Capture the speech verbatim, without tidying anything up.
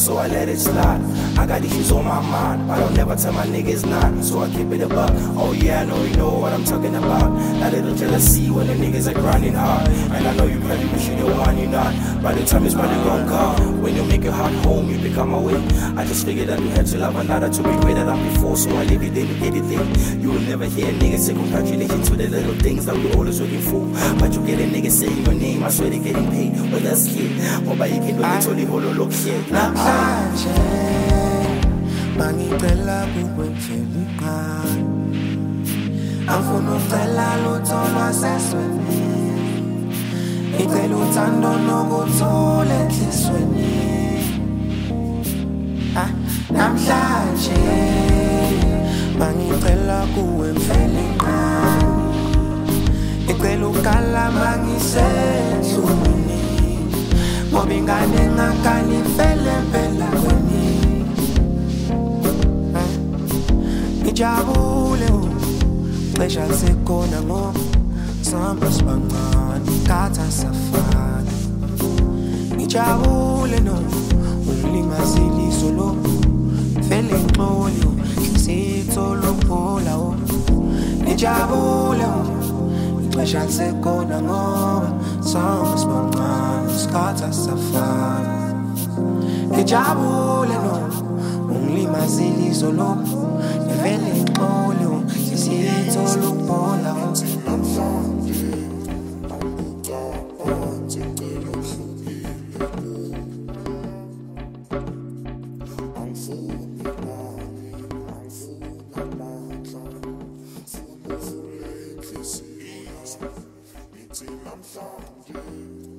so I let it slide. I got issues on my mind, but I'll never tell my niggas not, so I keep it above. Oh yeah, I know you know what I'm talking about. That little jealousy when the niggas are grinding hard. And I know you probably wish you the one you're not. By the time it's probably gon' come. When you make your heart home, you become away. I just figured that you had to love another to be greater than before, so I leave it there to get it there. You will never hear a nigga say congratulations to the little things that we always looking for. But you get a nigga saying your name, I swear they getting paid. Well that's it. Oh, but you can do it only hold on, look shit. Mangicela kukwemfeli qala Angifuna ucela lutho lwasesweni Ngicela uthando nokuthula enhlizweni Ah, namhlanje Mangicela kukwemfeli qala Ngicela ukala mangisenhlungwini Ngoba ingane ngakali mfele mfela kweni Ngijabule cisha lisekhona ngoba sihamba sibancane khatha safana Ngijabule no ungilimazile izolo vele ngixolo sithola ukuphola o Ngijabule cisha lisekhona ngoba sihamba sibancane khatha safana Ngijabule no ungilimazile izolo vele ngixolo sithola ukuphola I'm sorry.